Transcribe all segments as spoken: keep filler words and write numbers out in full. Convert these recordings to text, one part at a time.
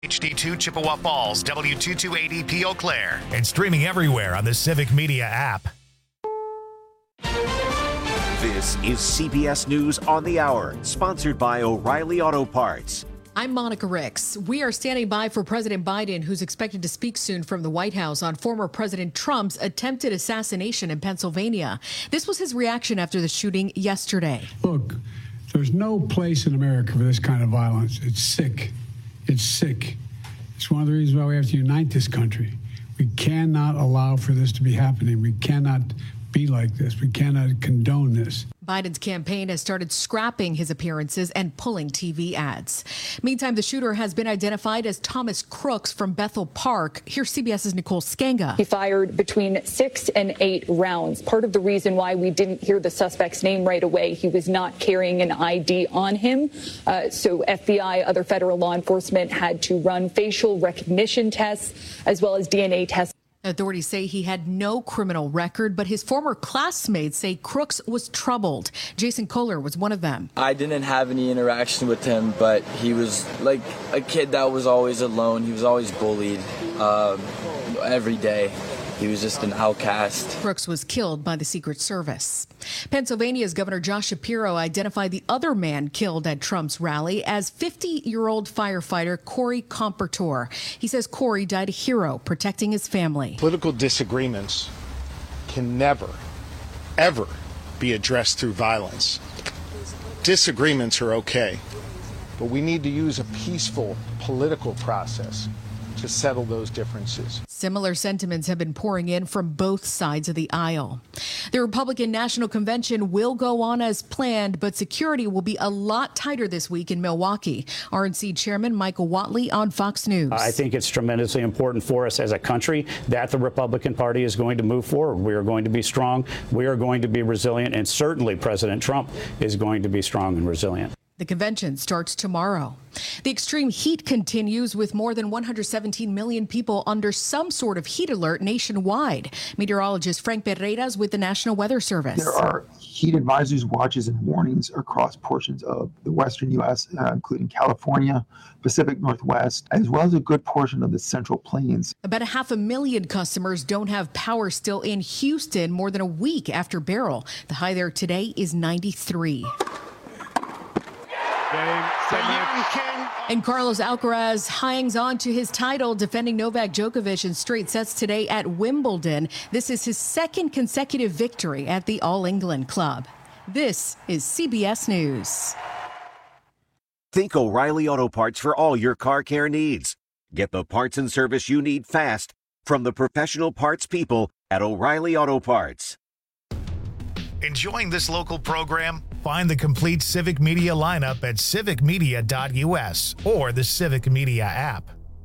H D two Chippewa Falls, W two two eight E P Eau Claire, and streaming everywhere on the Civic Media app. This is C B S News on the Hour, sponsored by O'Reilly Auto Parts. I'm Monica Ricks. We are standing by for President Biden, who's expected to speak soon from the White House on former President Trump's attempted assassination in Pennsylvania. This was his reaction after the shooting yesterday. Look, there's no place in America for this kind of violence. It's sick. It's sick. It's one of the reasons why we have to unite this country. We cannot allow for this to be happening. We cannot be like this. We cannot condone this. Biden's campaign has started scrapping his appearances and pulling T V ads. Meantime, the shooter has been identified as Thomas Crooks from Bethel Park. Here's CBS's Nicole Skanga. He fired between six and eight rounds. Part of the reason why we didn't hear the suspect's name right away, he was not carrying an I D on him. Uh, so F B I, other federal law enforcement had to run facial recognition tests as well as D N A tests. Authorities say he had no criminal record, but his former classmates say Crooks was troubled. Jason Kohler was one of them. I didn't have any interaction with him, but he was like a kid that was always alone. He was always bullied uh, every day. He was just an outcast. Crooks was killed by the Secret Service. Pennsylvania's Governor Josh Shapiro identified the other man killed at Trump's rally as fifty-year-old firefighter Corey Compertor. He says Corey died a hero protecting his family. Political disagreements can never, ever be addressed through violence. Disagreements are okay, but we need to use a peaceful political process to settle those differences. Similar sentiments have been pouring in from both sides of the aisle. The Republican National Convention will go on as planned, but security will be a lot tighter this week in Milwaukee. R N C Chairman Michael Whatley on Fox News. I think it's tremendously important for us as a country that the Republican Party is going to move forward. We are going to be strong. We are going to be resilient. And certainly President Trump is going to be strong and resilient. The convention starts tomorrow. The extreme heat continues with more than one hundred seventeen million people under some sort of heat alert nationwide. Meteorologist Frank Pereiras with the National Weather Service. There are heat advisories, watches, and warnings across portions of the western U S, uh, including California, Pacific Northwest, as well as a good portion of the Central Plains. About a half a million customers don't have power still in Houston more than a week after Beryl. The high there today is ninety-three. Game, and Carlos Alcaraz hangs on to his title, defending Novak Djokovic in straight sets today at Wimbledon. This is his second consecutive victory at the All England Club. This is C B S News. Think O'Reilly Auto Parts for all your car care needs. Get the parts and service you need fast from the professional parts people at O'Reilly Auto Parts. Enjoying this local program? Find the complete Civic Media lineup at civic media dot U S or the Civic Media app.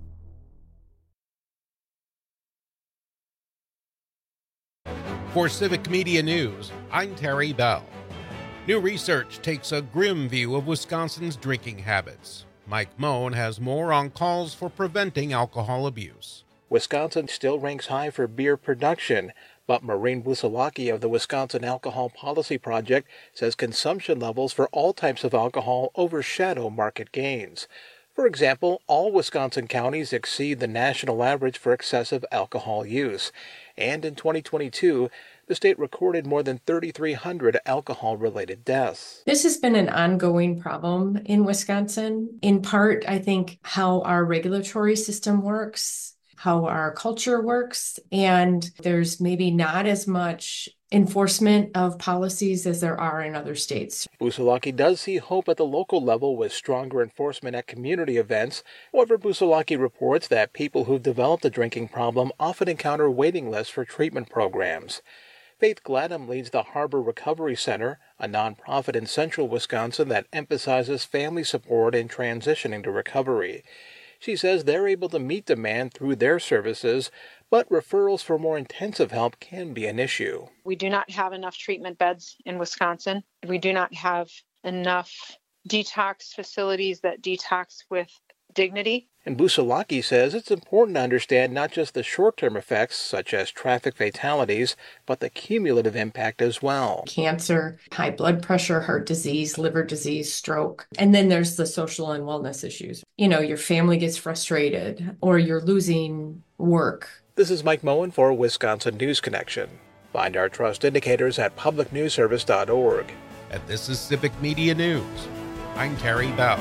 For Civic Media News, I'm Terry Bell. New research takes a grim view of Wisconsin's drinking habits. Mike Moen has more on calls for preventing alcohol abuse. Wisconsin still ranks high for beer production, but Maureen Busalaki of the Wisconsin Alcohol Policy Project says consumption levels for all types of alcohol overshadow market gains. For example, all Wisconsin counties exceed the national average for excessive alcohol use. And in twenty twenty-two, the state recorded more than thirty-three hundred alcohol-related deaths. This has been an ongoing problem in Wisconsin. In part, I think how our regulatory system works, how our culture works, and there's maybe not as much enforcement of policies as there are in other states. Busalaki does see hope at the local level with stronger enforcement at community events. However, Busalaki reports that people who've developed a drinking problem often encounter waiting lists for treatment programs. Faith Gladham leads the Harbor Recovery Center, a nonprofit in central Wisconsin that emphasizes family support in transitioning to recovery. She says they're able to meet demand through their services, but referrals for more intensive help can be an issue. We do not have enough treatment beds in Wisconsin. We do not have enough detox facilities that detox with dignity. And Busalaki says it's important to understand not just the short-term effects, such as traffic fatalities, but the cumulative impact as well. Cancer, high blood pressure, heart disease, liver disease, stroke. And then there's the social and wellness issues. You know, your family gets frustrated or you're losing work. This is Mike Moen for Wisconsin News Connection. Find our trust indicators at public news service dot org. And this is Civic Media News. I'm Terry Bell.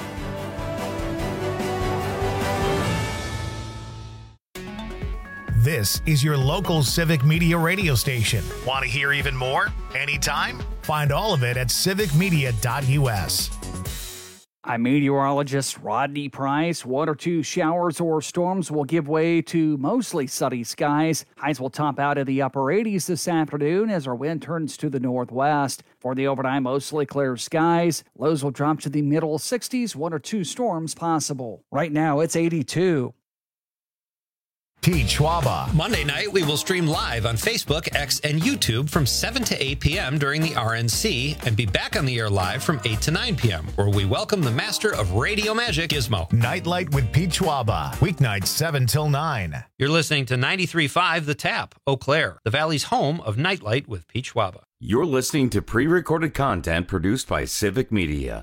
This is your local Civic Media radio station. Want to hear even more? Anytime? Find all of it at civic media dot u s. I'm meteorologist Rodney Price. One or two showers or storms will give way to mostly sunny skies. Highs will top out in the upper eighties this afternoon as our wind turns to the northwest. For the overnight, mostly clear skies. Lows will drop to the middle sixties, one or two storms possible. Right now, it's eighty-two. Pete Schwaba. Monday night, we will stream live on Facebook, X, and YouTube from seven to eight p.m. during the R N C and be back on the air live from eight to nine p.m., where we welcome the master of radio magic, Gizmo. Nightlight with Pete Schwaba. Weeknights seven till nine. You're listening to ninety-three point five The Tap, Eau Claire, the Valley's home of Nightlight with Pete Schwaba. You're listening to pre-recorded content produced by Civic Media.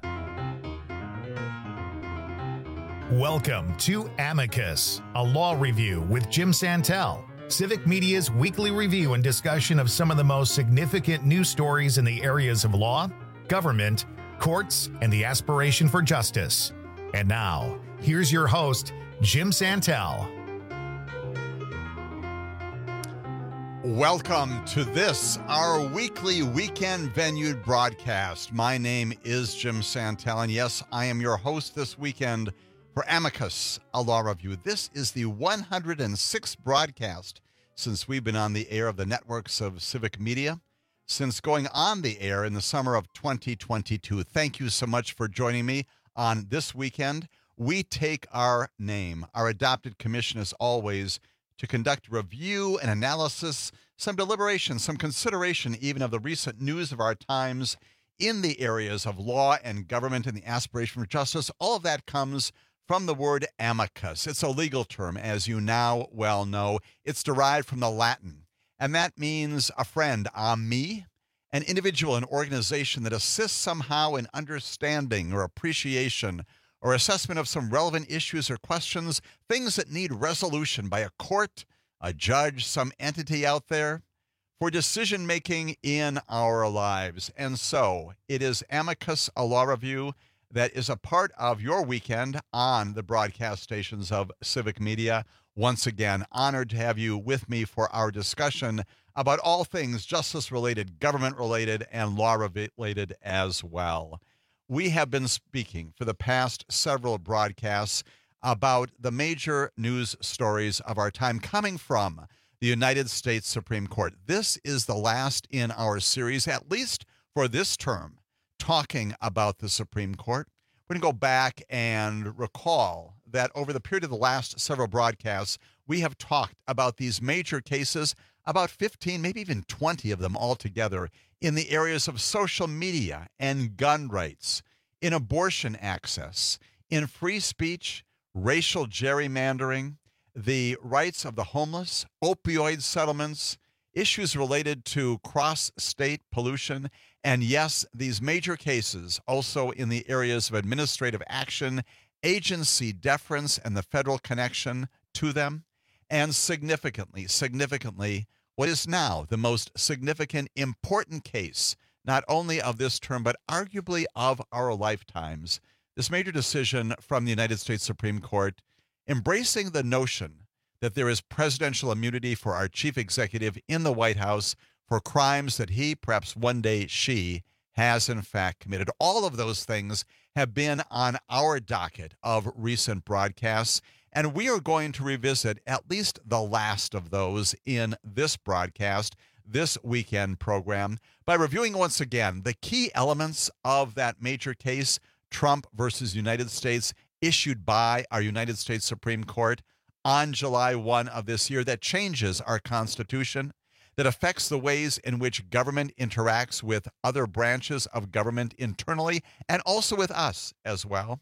Welcome to Amicus, a law review with Jim Santel, Civic Media's weekly review and discussion of some of the most significant news stories in the areas of law, government, courts, and the aspiration for justice. And now, here's your host, Jim Santel. Welcome to this, our weekly weekend-venued broadcast. My name is Jim Santel, and yes, I am your host this weekend for Amicus, a law review. This is the one hundred sixth broadcast since we've been on the air of the networks of Civic Media, since going on the air in the summer of twenty twenty-two. Thank you so much for joining me on this weekend. We take our name, our adopted commission as always, to conduct review and analysis, some deliberation, some consideration even of the recent news of our times in the areas of law and government and the aspiration for justice. All of that comes from the word amicus. It's a legal term, as you now well know. It's derived from the Latin, and that means a friend, ami, an individual, an organization that assists somehow in understanding or appreciation or assessment of some relevant issues or questions, things that need resolution by a court, a judge, some entity out there for decision-making in our lives. And so it is Amicus, a law review that is a part of your weekend on the broadcast stations of Civic Media. Once again, honored to have you with me for our discussion about all things justice-related, government-related, and law-related as well. We have been speaking for the past several broadcasts about the major news stories of our time coming from the United States Supreme Court. This is the last in our series, at least for this term, talking about the Supreme Court. We're going to go back and recall that over the period of the last several broadcasts, we have talked about these major cases, about fifteen, maybe even twenty of them altogether, in the areas of social media and gun rights, in abortion access, in free speech, racial gerrymandering, the rights of the homeless, opioid settlements, issues related to cross-state pollution, and yes, these major cases also in the areas of administrative action, agency deference, and the federal connection to them, and significantly, significantly, what is now the most significant, important case, not only of this term, but arguably of our lifetimes, this major decision from the United States Supreme Court embracing the notion that there is presidential immunity for our chief executive in the White House for crimes that he, perhaps one day she, has in fact committed. All of those things have been on our docket of recent broadcasts, and we are going to revisit at least the last of those in this broadcast, this weekend program, by reviewing once again the key elements of that major case, Trump versus United States, issued by our United States Supreme Court on July first of this year, that changes our Constitution, that affects the ways in which government interacts with other branches of government internally and also with us as well,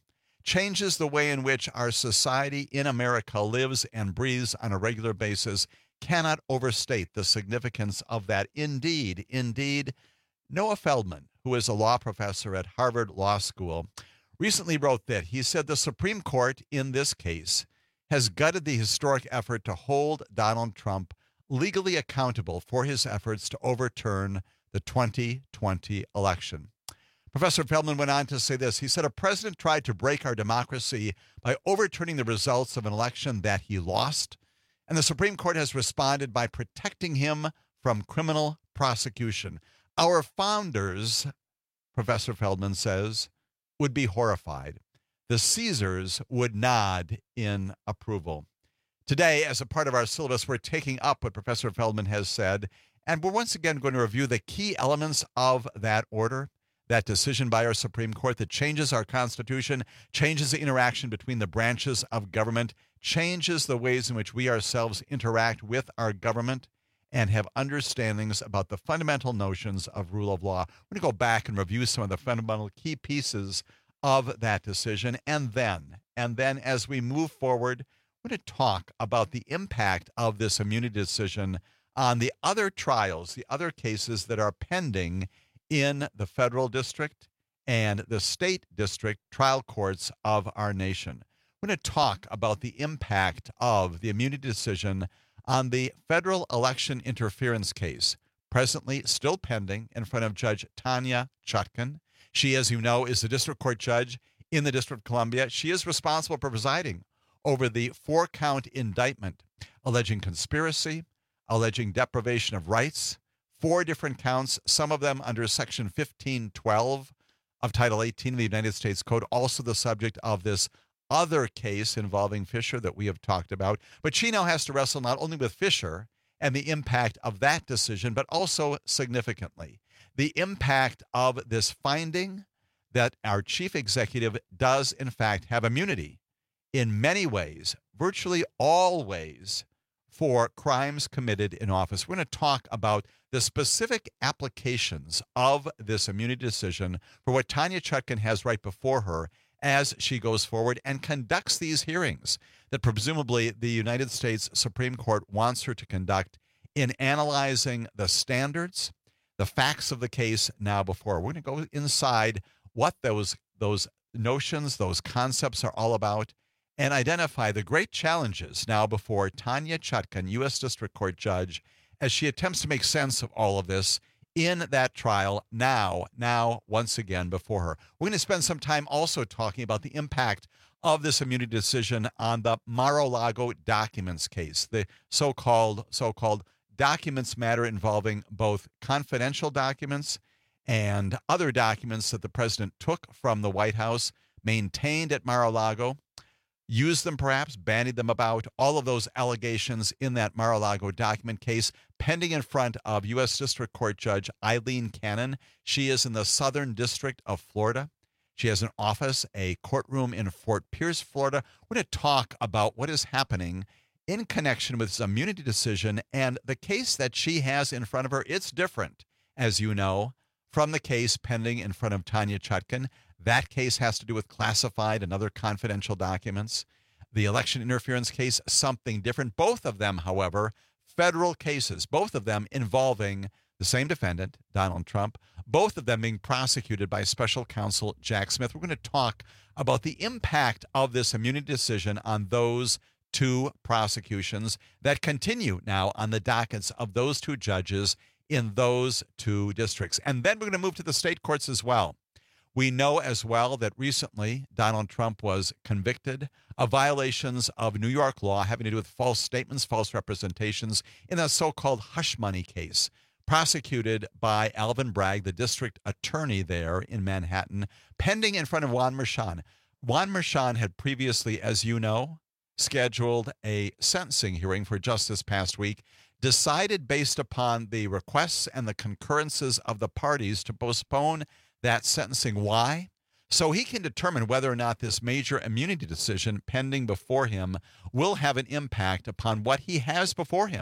changes the way in which our society in America lives and breathes on a regular basis, cannot overstate the significance of that. Indeed, indeed, Noah Feldman, who is a law professor at Harvard Law School, recently wrote that. He said the Supreme Court in this case has gutted the historic effort to hold Donald Trump legally accountable for his efforts to overturn the twenty twenty election. Professor Feldman went on to say this. He said, a president tried to break our democracy by overturning the results of an election that he lost, and the Supreme Court has responded by protecting him from criminal prosecution. Our founders, Professor Feldman says, would be horrified. The Caesars would nod in approval. Today, as a part of our syllabus, we're taking up what Professor Feldman has said, and we're once again going to review the key elements of that order, that decision by our Supreme Court that changes our Constitution, changes the interaction between the branches of government, changes the ways in which we ourselves interact with our government, and have understandings about the fundamental notions of rule of law. We're going to go back and review some of the fundamental key pieces of that decision. And then, and then as we move forward, we're going to talk about the impact of this immunity decision on the other trials, the other cases that are pending in the federal district and the state district trial courts of our nation. We're going to talk about the impact of the immunity decision on the federal election interference case, presently still pending in front of Judge Tanya Chutkan. She, as you know, is the district court judge in the District of Columbia. She is responsible for presiding over the four-count indictment alleging conspiracy, alleging deprivation of rights, four different counts, some of them under Section fifteen twelve of Title eighteen of the United States Code, also the subject of this other case involving Fisher that we have talked about. But she now has to wrestle not only with Fisher and the impact of that decision, but also significantly the impact of this finding that our chief executive does, in fact, have immunity in many ways, virtually all ways, for crimes committed in office. We're going to talk about the specific applications of this immunity decision for what Tanya Chutkan has right before her as she goes forward and conducts these hearings that presumably the United States Supreme Court wants her to conduct in analyzing the standards, the facts of the case now before. We're going to go inside what those, those notions, those concepts are all about, and identify the great challenges now before Tanya Chutkan, U S District Court Judge, as she attempts to make sense of all of this in that trial now, now, once again before her. We're going to spend some time also talking about the impact of this immunity decision on the Mar-a-Lago documents case, the so-called, so-called documents matter involving both confidential documents and other documents that the president took from the White House, maintained at Mar-a-Lago, used them perhaps, bandied them about, all of those allegations in that Mar-a-Lago document case pending in front of U S District Court Judge Eileen Cannon. She is in the Southern District of Florida. She has an office, a courtroom in Fort Pierce, Florida. We're going to talk about what is happening in connection with this immunity decision and the case that she has in front of her. It's different, as you know, from the case pending in front of Tanya Chutkan. That case has to do with classified and other confidential documents. The election interference case, something different. Both of them, however, federal cases, both of them involving the same defendant, Donald Trump, both of them being prosecuted by special counsel Jack Smith. We're going to talk about the impact of this immunity decision on those two prosecutions that continue now on the dockets of those two judges in those two districts. And then we're going to move to the state courts as well. We know as well that recently Donald Trump was convicted of violations of New York law having to do with false statements, false representations in a so-called hush money case prosecuted by Alvin Bragg, the district attorney there in Manhattan, pending in front of Juan Merchan. Juan Merchan had previously, as you know, scheduled a sentencing hearing for just this past week, decided based upon the requests and the concurrences of the parties to postpone that sentencing. Why? So he can determine whether or not this major immunity decision pending before him will have an impact upon what he has before him.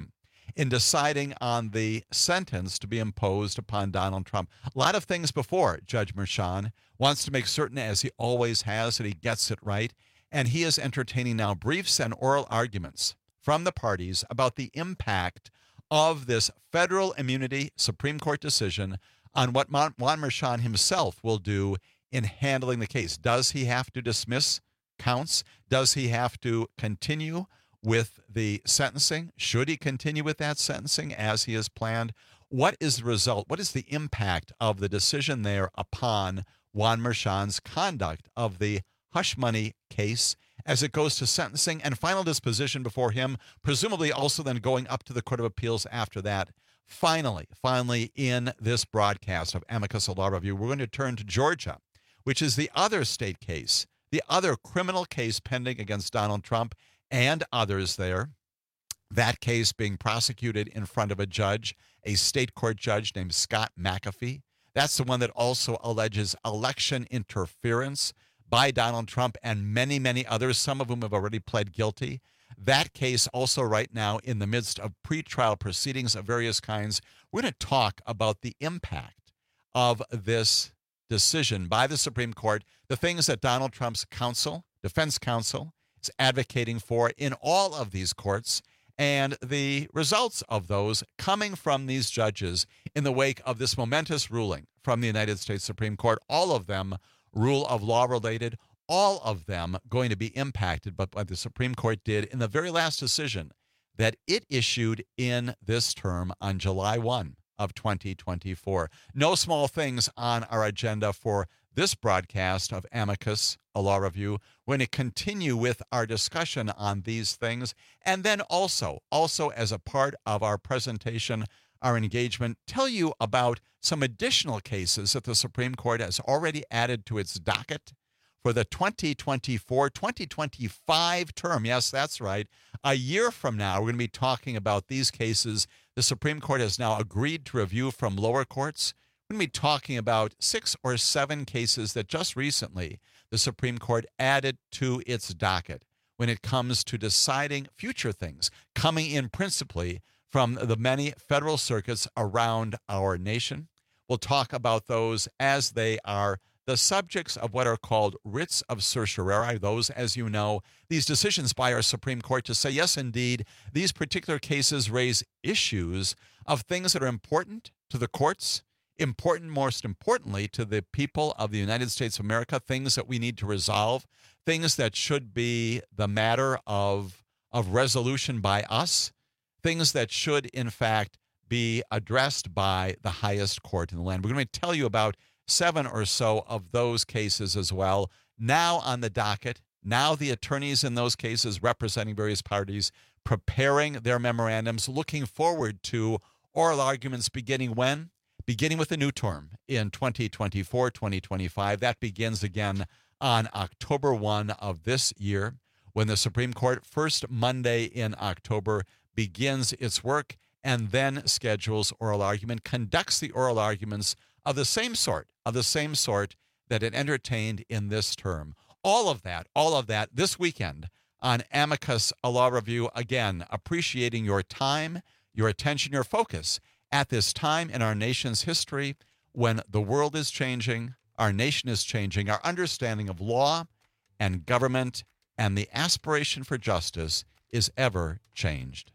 in deciding on the sentence to be imposed upon Donald Trump. A lot of things before Judge Merchan wants to make certain, as he always has, that he gets it right. And he is entertaining now briefs and oral arguments from the parties about the impact of this federal immunity Supreme Court decision on what Juan Merchan himself will do in handling the case. Does he have to dismiss counts? Does he have to continue with the sentencing? Should he continue with that sentencing as he has planned? What is the result? What is the impact of the decision there upon Juan Merchan's conduct of the hush money case as it goes to sentencing and final disposition before him, presumably also then going up to the Court of Appeals after that? Finally, finally, in this broadcast of Amicus Law Review, we're going to turn to Georgia, which is the other state case, the other criminal case pending against Donald Trump and others there. That case being prosecuted in front of a judge, a state court judge named Scott McAfee. That's the one that also alleges election interference by Donald Trump and many, many others, some of whom have already pled guilty. That case also right now in the midst of pretrial proceedings of various kinds. We're going to talk about the impact of this decision by the Supreme Court, the things that Donald Trump's counsel, defense counsel, is advocating for in all of these courts, and the results of those coming from these judges in the wake of this momentous ruling from the United States Supreme Court, all of them rule of law related, all of them going to be impacted by what the Supreme Court did in the very last decision that it issued in this term on July first of twenty twenty-four. No small things on our agenda for this broadcast of Amicus, a law review. We're going to continue with our discussion on these things. And then also, also as a part of our presentation, our engagement, tell you about some additional cases that the Supreme Court has already added to its docket for the twenty twenty-four twenty twenty-five term. Yes, that's right. A year from now, we're going to be talking about these cases the Supreme Court has now agreed to review from lower courts. We're going to be talking about six or seven cases that just recently the Supreme Court added to its docket when it comes to deciding future things, coming in principally from the many federal circuits around our nation. We'll talk about those as they are the subjects of what are called writs of certiorari. Those, as you know, these decisions by our Supreme Court to say, yes, indeed, these particular cases raise issues of things that are important to the courts, important, most importantly, to the people of the United States of America, things that we need to resolve, things that should be the matter of, of resolution by us, things that should, in fact, be addressed by the highest court in the land. We're going to tell you about seven or so of those cases as well. Now on the docket, now the attorneys in those cases representing various parties, preparing their memorandums, looking forward to oral arguments beginning when? Beginning with the new term in twenty twenty-four twenty twenty-five. That begins again on October first of this year, when the Supreme Court, first Monday in October, begins its work and then schedules oral argument, conducts the oral arguments of the same sort, of the same sort that it entertained in this term. All of that, all of that this weekend on Amicus, a law review. Again, appreciating your time, your attention, your focus at this time in our nation's history when the world is changing, our nation is changing, our understanding of law and government and the aspiration for justice is ever changed.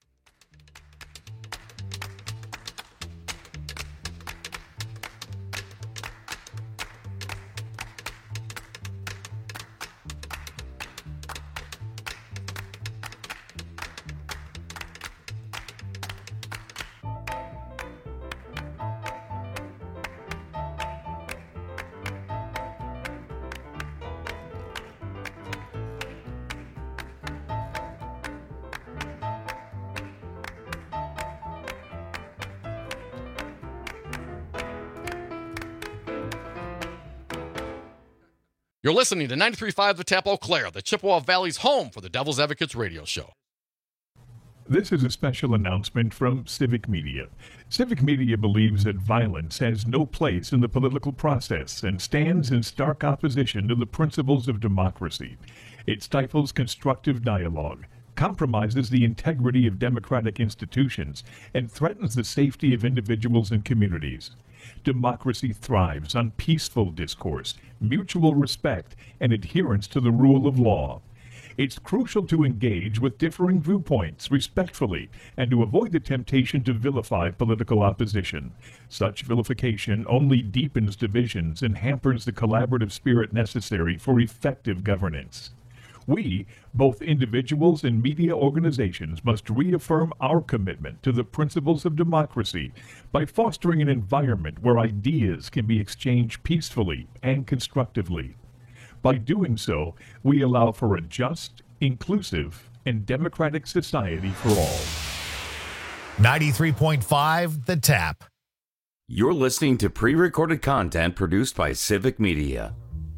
You're listening to ninety-three point five The Tap Eau Claire, the Chippewa Valley's home for the Devil's Advocates radio show. This is a special announcement from Civic Media. Civic Media believes that violence has no place in the political process and stands in stark opposition to the principles of democracy. It stifles constructive dialogue, compromises the integrity of democratic institutions, and threatens the safety of individuals and communities. Democracy thrives on peaceful discourse, mutual respect, and adherence to the rule of law. It's crucial to engage with differing viewpoints respectfully and to avoid the temptation to vilify political opposition. Such vilification only deepens divisions and hampers the collaborative spirit necessary for effective governance. We, both individuals and media organizations, must reaffirm our commitment to the principles of democracy by fostering an environment where ideas can be exchanged peacefully and constructively. By doing so, we allow for a just, inclusive, and democratic society for all. ninety-three point five The Tap. You're listening to pre-recorded content produced by Civic Media.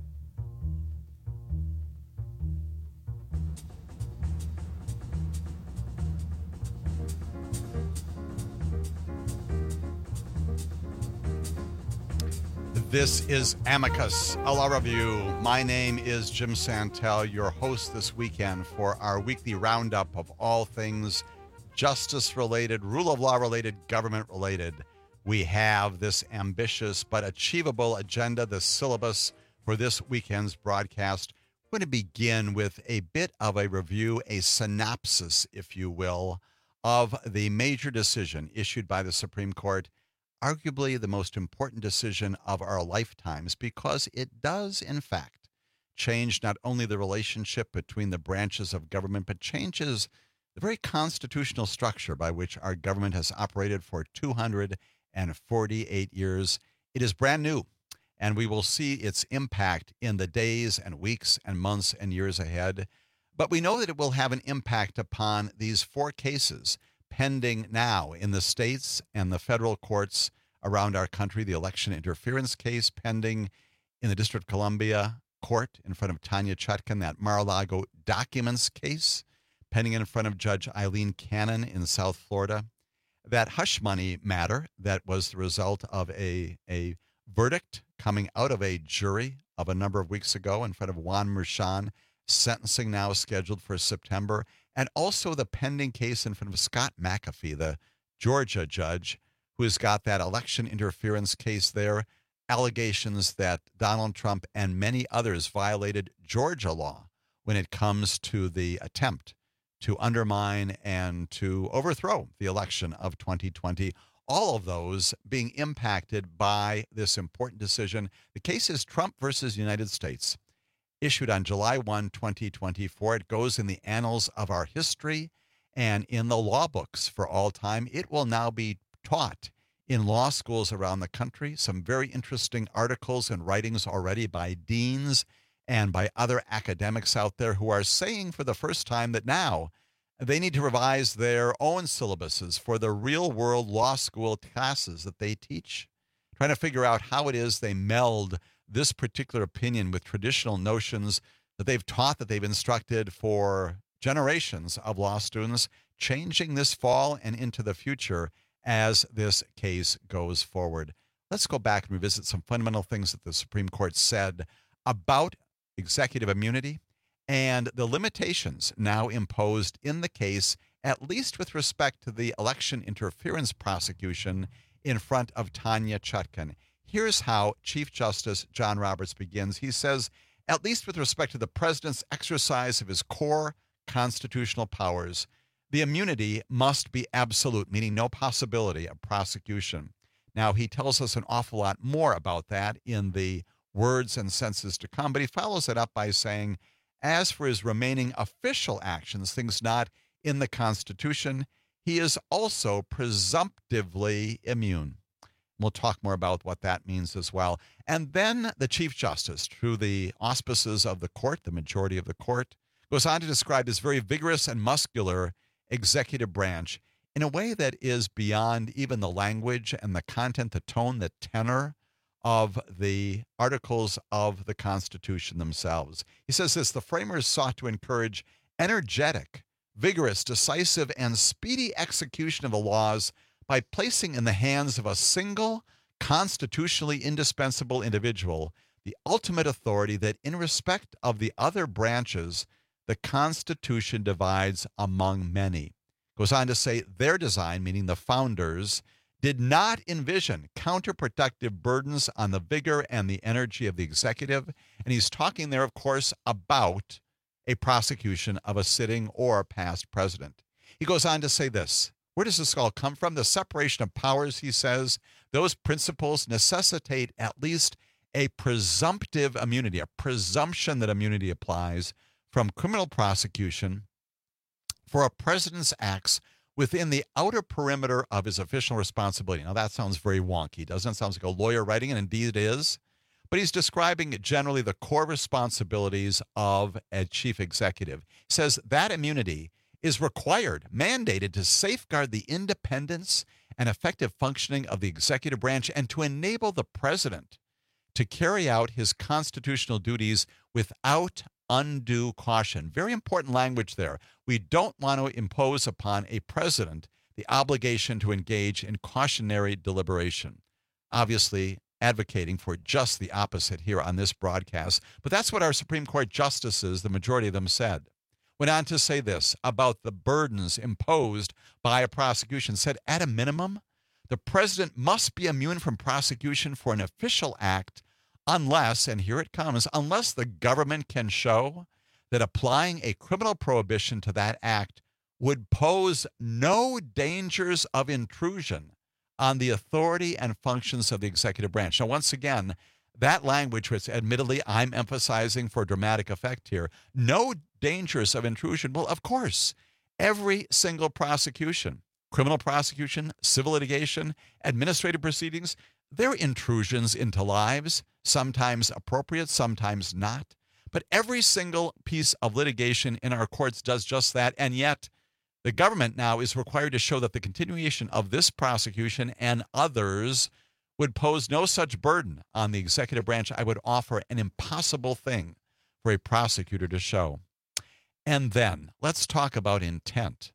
This is Amicus, a law review. My name is Jim Santel, your host this weekend for our weekly roundup of all things justice-related, rule of law-related, government-related. We have this ambitious but achievable agenda, the syllabus for this weekend's broadcast. We're going to begin with a bit of a review, a synopsis, if you will, of the major decision issued by the Supreme Court, arguably the most important decision of our lifetimes, because it does, in fact, change not only the relationship between the branches of government, but changes the very constitutional structure by which our government has operated for two hundred forty-eight years. It is brand new, and we will see its impact in the days and weeks and months and years ahead. But we know that it will have an impact upon these four cases pending now in the states and the federal courts around our country. The election interference case pending in the District of Columbia court in front of Tanya Chutkan, that Mar-a-Lago documents case pending in front of Judge Eileen Cannon in South Florida, that hush money matter that was the result of a, a verdict coming out of a jury of a number of weeks ago in front of Juan Merchan, sentencing now scheduled for September, and also the pending case in front of Scott McAfee, the Georgia judge, who has got that election interference case there, allegations that Donald Trump and many others violated Georgia law when it comes to the attempt to undermine and to overthrow the election of twenty twenty. All of those being impacted by this important decision. The case is Trump versus United States, issued on July first, twenty twenty-four. It goes in the annals of our history and in the law books for all time. It will now be taught in law schools around the country. Some very interesting articles and writings already by deans and by other academics out there who are saying for the first time that now they need to revise their own syllabuses for the real-world law school classes that they teach, trying to figure out how it is they meld this particular opinion with traditional notions that they've taught, that they've instructed for generations of law students, changing this fall and into the future as this case goes forward. Let's go back and revisit some fundamental things that the Supreme Court said about executive immunity and the limitations now imposed in the case, at least with respect to the election interference prosecution in front of Tanya Chutkan. Here's how Chief Justice John Roberts begins. He says, at least with respect to the president's exercise of his core constitutional powers, the immunity must be absolute, meaning no possibility of prosecution. Now, he tells us an awful lot more about that in the words and sentences to come, but he follows it up by saying, as for his remaining official actions, things not in the Constitution, he is also presumptively immune. We'll talk more about what that means as well. And then the Chief Justice, through the auspices of the court, the majority of the court, goes on to describe his very vigorous and muscular executive branch in a way that is beyond even the language and the content, the tone, the tenor of the articles of the Constitution themselves. He says this, the framers sought to encourage energetic, vigorous, decisive, and speedy execution of the laws by placing in the hands of a single, constitutionally indispensable individual the ultimate authority that, in respect of the other branches, the Constitution divides among many. Goes on to say their design, meaning the founders, did not envision counterproductive burdens on the vigor and the energy of the executive. And he's talking there, of course, about a prosecution of a sitting or past president. He goes on to say this. Where does this all come from? The separation of powers, he says, those principles necessitate at least a presumptive immunity, a presumption that immunity applies from criminal prosecution for a president's acts within the outer perimeter of his official responsibility. Now, that sounds very wonky, doesn't it? Sounds like a lawyer writing, and indeed it is. But he's describing generally the core responsibilities of a chief executive. He says that immunity is required, mandated to safeguard the independence and effective functioning of the executive branch and to enable the president to carry out his constitutional duties without undue caution. Very important language there. We don't want to impose upon a president the obligation to engage in cautionary deliberation. Obviously, advocating for just the opposite here on this broadcast, but that's what our Supreme Court justices, the majority of them, said. Went on to say this about the burdens imposed by a prosecution, said at a minimum, the president must be immune from prosecution for an official act unless, and here it comes, unless the government can show that applying a criminal prohibition to that act would pose no dangers of intrusion on the authority and functions of the executive branch. Now, once again, that language, which admittedly I'm emphasizing for dramatic effect here, no dangers of intrusion. Well, of course, every single prosecution, criminal prosecution, civil litigation, administrative proceedings, they're intrusions into lives, sometimes appropriate, sometimes not. But every single piece of litigation in our courts does just that, and yet the government now is required to show that the continuation of this prosecution and others would pose no such burden on the executive branch. I would offer an impossible thing for a prosecutor to show. And then let's talk about intent.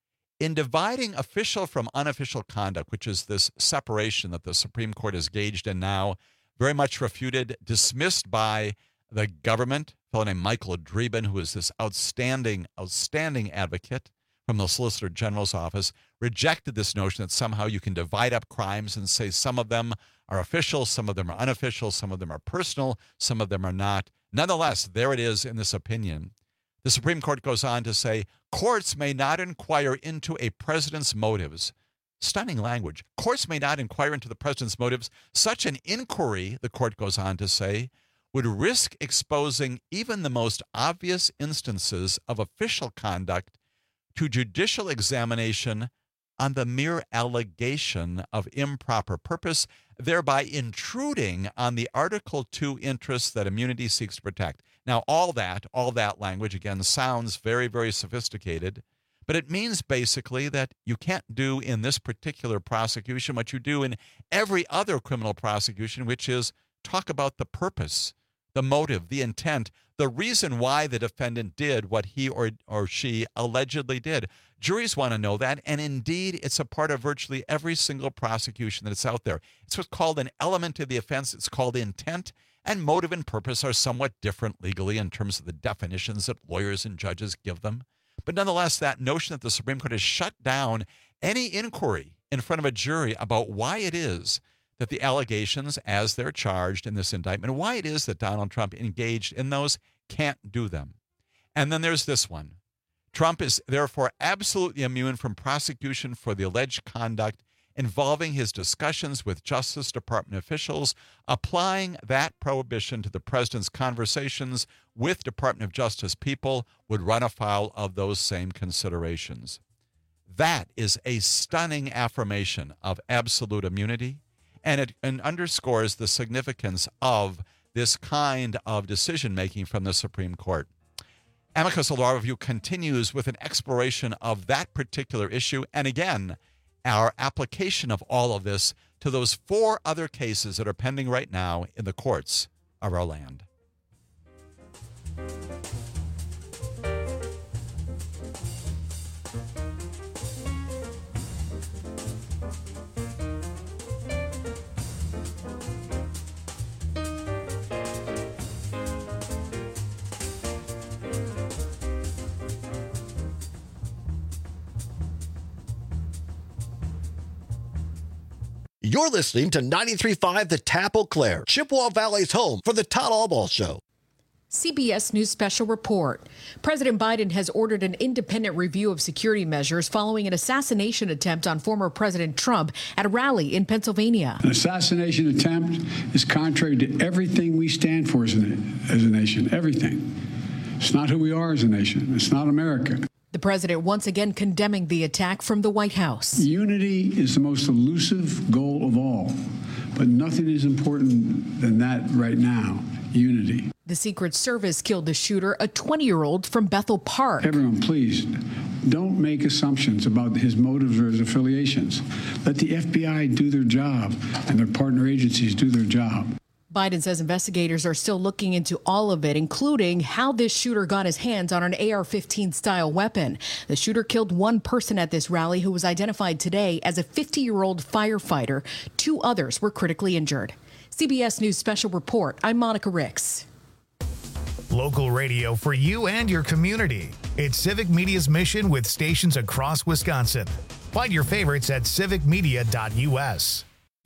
In dividing official from unofficial conduct, which is this separation that the Supreme Court has gauged and now very much refuted, dismissed by the government, a fellow named Michael Dreeben, who is this outstanding, outstanding advocate from the Solicitor General's office, rejected this notion that somehow you can divide up crimes and say some of them are official, some of them are unofficial, some of them are personal, some of them are not. Nonetheless, there it is in this opinion. The Supreme Court goes on to say, courts may not inquire into a president's motives. Stunning language. Courts may not inquire into the president's motives. Such an inquiry, the court goes on to say, would risk exposing even the most obvious instances of official conduct to judicial examination on the mere allegation of improper purpose, thereby intruding on the Article two interests that immunity seeks to protect. Now, all that, all that language, again, sounds very, very sophisticated, but it means basically that you can't do in this particular prosecution what you do in every other criminal prosecution, which is talk about the purpose, the motive, the intent, the reason why the defendant did what he or, or she allegedly did. Juries want to know that, and indeed, it's a part of virtually every single prosecution that's out there. It's what's called an element of the offense. It's called intent, and motive and purpose are somewhat different legally in terms of the definitions that lawyers and judges give them. But nonetheless, that notion that the Supreme Court has shut down any inquiry in front of a jury about why it is that the allegations, as they're charged in this indictment, why it is that Donald Trump engaged in those, can't do them. And then there's this one. Trump is therefore absolutely immune from prosecution for the alleged conduct involving his discussions with Justice Department officials, applying that prohibition to the president's conversations with Department of Justice people would run afoul of those same considerations. That is a stunning affirmation of absolute immunity, and it and underscores the significance of this kind of decision-making from the Supreme Court. Amicus Law Review continues with an exploration of that particular issue, and again, our application of all of this to those four other cases that are pending right now in the courts of our land. You're listening to ninety-three point five The Tap Eau Claire, Chippewa Valley's home for the Todd Albaugh Show. C B S News Special Report. President Biden has ordered an independent review of security measures following an assassination attempt on former President Trump at a rally in Pennsylvania. An assassination attempt is contrary to everything we stand for as a, as a nation, everything. It's not who we are as a nation. It's not America. The president once again condemning the attack from the White House. Unity is the most elusive goal of all, but nothing is important than that right now, unity. The Secret Service killed the shooter, a twenty-year-old from Bethel Park. Everyone, please, don't make assumptions about his motives or his affiliations. Let the F B I do their job and their partner agencies do their job. Biden says investigators are still looking into all of it, including how this shooter got his hands on an A R fifteen style weapon. The shooter killed one person at this rally who was identified today as a fifty-year-old firefighter. Two others were critically injured. C B S News Special Report. I'm Monica Ricks. Local radio for you and your community. It's Civic Media's mission with stations across Wisconsin. Find your favorites at civic media dot U S.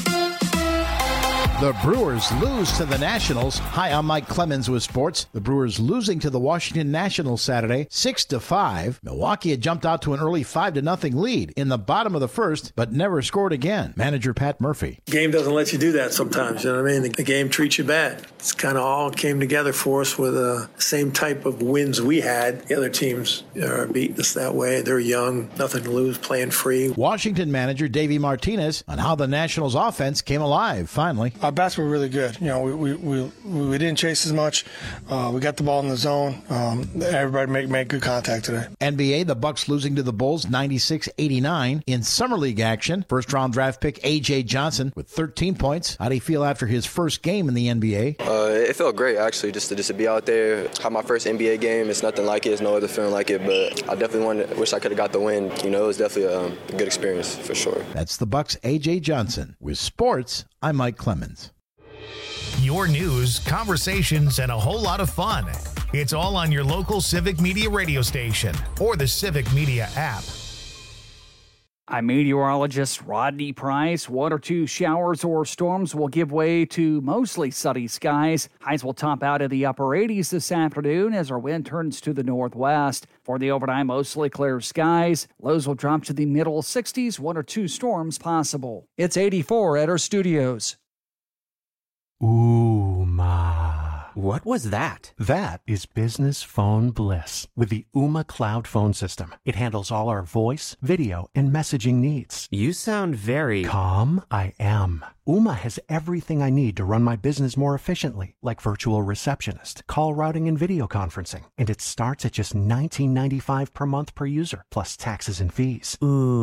The Brewers lose to the Nationals. Hi, I'm Mike Clemens with sports. The Brewers losing to the Washington Nationals Saturday, six to five. Milwaukee had jumped out to an early five to nothing lead in the bottom of the first, but never scored again. Manager Pat Murphy. Game doesn't let you do that sometimes, you know what I mean? The game treats you bad. It's kind of all came together for us with the same type of wins we had. The other teams are beating us that way. They're young, nothing to lose, playing free. Washington manager Davey Martinez on how the Nationals offense came alive finally. Our bats were really good. You know, we we, we, we didn't chase as much. Uh, we got the ball in the zone. Um, everybody made, made good contact today. N B A, the Bucks losing to the Bulls ninety-six eighty-nine. In Summer League action, first-round draft pick A J Johnson with thirteen points. How do you feel after his first game in the N B A? Uh, it felt great, actually, just to, just to be out there. Have my first N B A game. It's nothing like it. There's no other feeling like it, but I definitely wanted, wish I could have got the win. You know, it was definitely a, um, a good experience, for sure. That's the Bucks' A J Johnson. With sports, I'm Mike Clemens. Your news, conversations, and a whole lot of fun. It's all on your local Civic Media radio station or the Civic Media app. I'm meteorologist Rodney Price. One or two showers or storms will give way to mostly sunny skies. Highs will top out in the upper eighties this afternoon as our wind turns to the northwest. For the overnight, mostly clear skies. Lows will drop to the middle sixties. One or two storms possible. It's eighty-four at our studios. Ooma. What was that? That is business phone bliss with the Ooma Cloud Phone System. It handles all our voice, video, and messaging needs. You sound very... Calm, I am. Ooma has everything I need to run my business more efficiently, like virtual receptionist, call routing, and video conferencing. And it starts at just nineteen ninety-five per month per user, plus taxes and fees.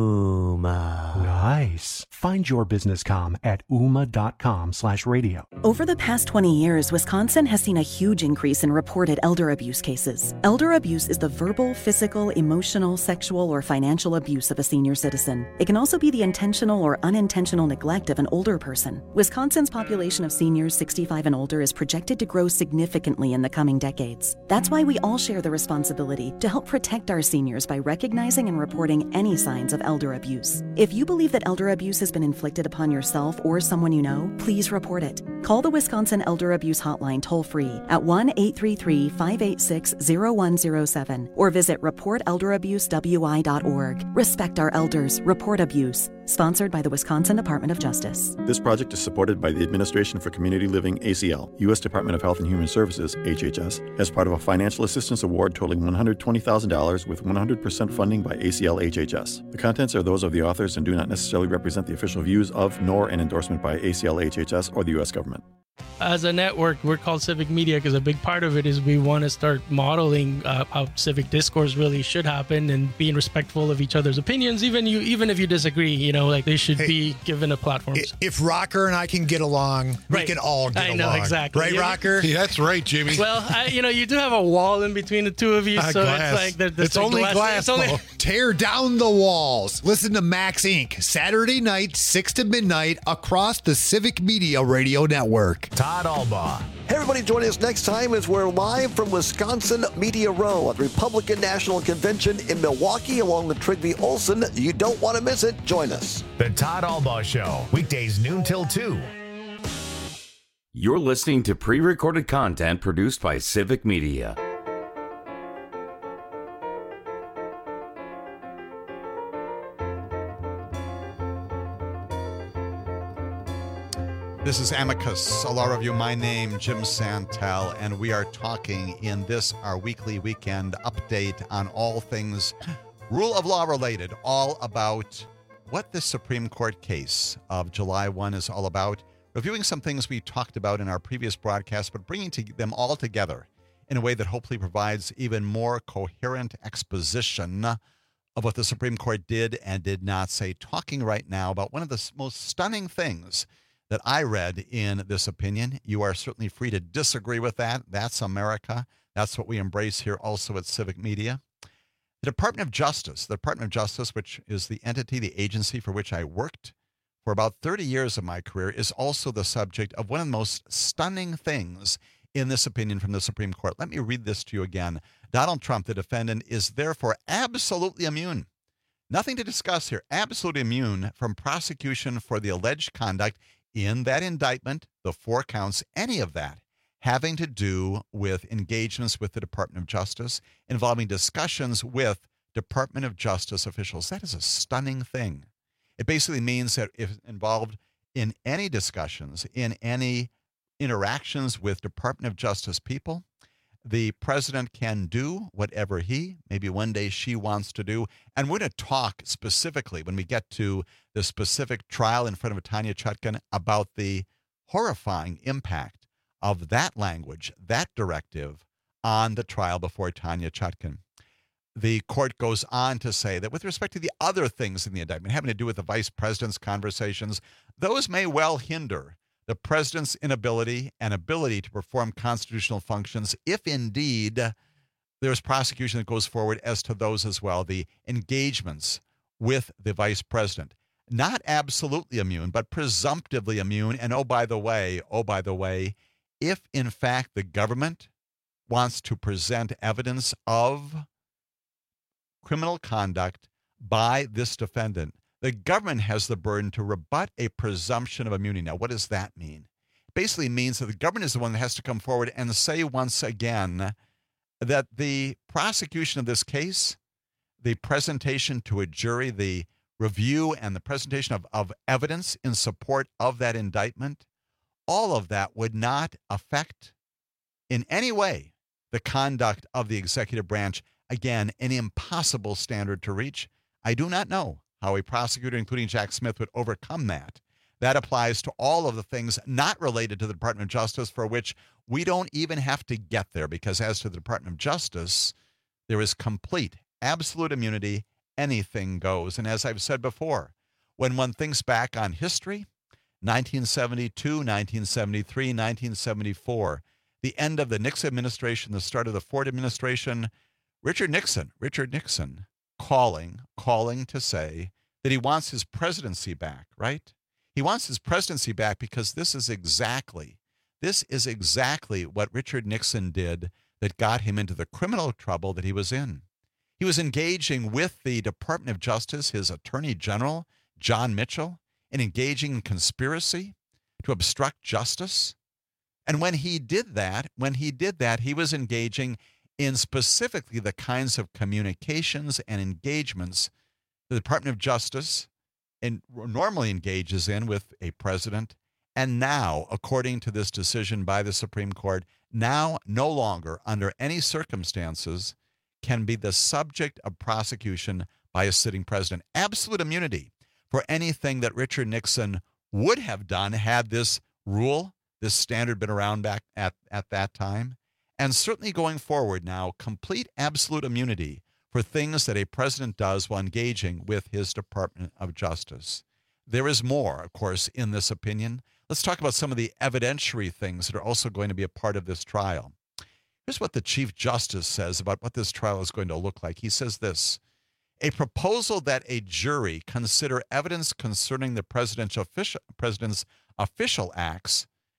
Ooma. Nice. Find your business comm at ooma.com slash radio. Over the past twenty years, Wisconsin has seen a huge increase in reported elder abuse cases. Elder abuse is the verbal, physical, emotional, sexual, or financial abuse of a senior citizen. It can also be the intentional or unintentional neglect of an older person. Wisconsin's population of seniors sixty-five and older is projected to grow significantly in the coming decades. That's why we all share the responsibility to help protect our seniors by recognizing and reporting any signs of elder abuse. If you believe that elder abuse has been inflicted upon yourself or someone you know, please report it. Call the Wisconsin Elder Abuse Hotline toll-free at one eight three three, five eight six, zero one zero seven or visit report elder abuse w i dot org. Respect our elders. Report abuse. Sponsored by the Wisconsin Department of Justice. This project is supported by the Administration for Community Living, A C L, U S Department of Health and Human Services, H H S, as part of a financial assistance award totaling one hundred twenty thousand dollars with one hundred percent funding by A C L H H S. The contents are those of the authors and do not necessarily represent the official views of, nor an endorsement by A C L H H S or the U S government. As a network, we're called Civic Media because a big part of it is we want to start modeling uh, how civic discourse really should happen and being respectful of each other's opinions, even you, even if you disagree. You know, like they should hey, be given a platform. If Rocker and I can get along, right. we can all get I along. know, exactly. Right, yeah. Rocker? Yeah, that's right, Jimmy. Well, I, you know, you do have a wall in between the two of you, uh, so glass. it's like the, the it's only glass. glass it's only... Tear down the walls. Listen to Max Incorporated. Saturday night, six to midnight, across the Civic Media Radio Network. Todd Albaugh. Hey, everybody, join us next time as we're live from Wisconsin Media Row at the Republican National Convention in Milwaukee along with Trygve Olsen. You don't want to miss it. Join us. The Todd Albaugh Show, weekdays noon till two. You're listening to pre-recorded content produced by Civic Media. This is Amicus, a law review. My name, Jim Santel, and we are talking in this, our weekly weekend update on all things rule of law related, all about what the Supreme Court case of July first is all about, reviewing some things we talked about in our previous broadcast, but bringing to them all together in a way that hopefully provides even more coherent exposition of what the Supreme Court did and did not say, talking right now about one of the most stunning things that I read in this opinion. You are certainly free to disagree with that. That's America. That's what we embrace here also at Civic Media. The Department of Justice, the Department of Justice, which is the entity, the agency for which I worked for about thirty years of my career, is also the subject of one of the most stunning things in this opinion from the Supreme Court. Let me read this to you again. Donald Trump, the defendant, is therefore absolutely immune. Nothing to discuss here. Absolutely immune from prosecution for the alleged conduct in that indictment, the four counts, any of that having to do with engagements with the Department of Justice, involving discussions with Department of Justice officials. That is a stunning thing. It basically means that if involved in any discussions, in any interactions with Department of Justice people, the president can do whatever he, maybe one day she wants to do. And we're going to talk specifically when we get to the specific trial in front of Tanya Chutkan about the horrifying impact of that language, that directive on the trial before Tanya Chutkan. The court goes on to say that with respect to the other things in the indictment having to do with the vice president's conversations, those may well hinder the president's inability and ability to perform constitutional functions if indeed there's prosecution that goes forward as to those as well, the engagements with the vice president. Not absolutely immune, but presumptively immune. And oh, by the way, oh, by the way, if in fact the government wants to present evidence of criminal conduct by this defendant, the government has the burden to rebut a presumption of immunity. Now, what does that mean? It basically means that the government is the one that has to come forward and say once again that the prosecution of this case, the presentation to a jury, the review and the presentation of, of evidence in support of that indictment, all of that would not affect in any way the conduct of the executive branch. Again, an impossible standard to reach. I do not know how a prosecutor, including Jack Smith, would overcome that. That applies to all of the things not related to the Department of Justice, for which we don't even have to get there, because as to the Department of Justice, there is complete, absolute immunity. Anything goes. And as I've said before, when one thinks back on history, nineteen seventy-two, nineteen seventy-three, nineteen seventy-four, the end of the Nixon administration, the start of the Ford administration, Richard Nixon, Richard Nixon, calling, calling to say that he wants his presidency back, right? He wants his presidency back because this is exactly, this is exactly what Richard Nixon did that got him into the criminal trouble that he was in. He was engaging with the Department of Justice, his Attorney General, John Mitchell, in engaging in conspiracy to obstruct justice. And when he did that, when he did that, he was engaging in specifically the kinds of communications and engagements the Department of Justice in, normally engages in with a president. And now, according to this decision by the Supreme Court, now no longer under any circumstances can be the subject of prosecution by a sitting president. Absolute immunity for anything that Richard Nixon would have done had this rule, this standard been around back at, at that time. And certainly going forward now, complete absolute immunity for things that a president does while engaging with his Department of Justice. There is more, of course, in this opinion. Let's talk about some of the evidentiary things that are also going to be a part of this trial. Here's what the Chief Justice says about what this trial is going to look like. He says this: a proposal that a jury consider evidence concerning the presidential official, president's official acts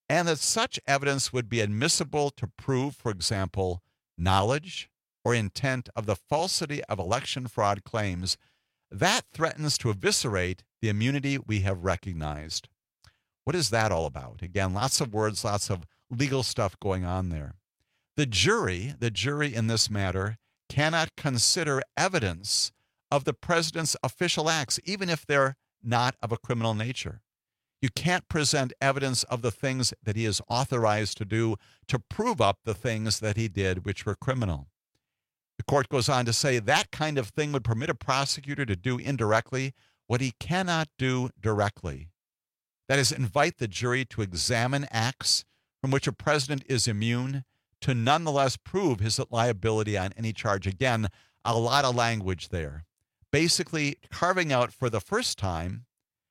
and that such evidence would be admissible to prove, for example, knowledge or intent of the falsity of election fraud claims, that threatens to eviscerate the immunity we have recognized. What is that all about? Again, lots of words, lots of legal stuff going on there. The jury, the jury in this matter, cannot consider evidence of the president's official acts, even if they're not of a criminal nature. You can't present evidence of the things that he is authorized to do to prove up the things that he did which were criminal. The court goes on to say that kind of thing would permit a prosecutor to do indirectly what he cannot do directly. That is, invite the jury to examine acts from which a president is immune to nonetheless prove his liability on any charge. Again, a lot of language there. Basically carving out for the first time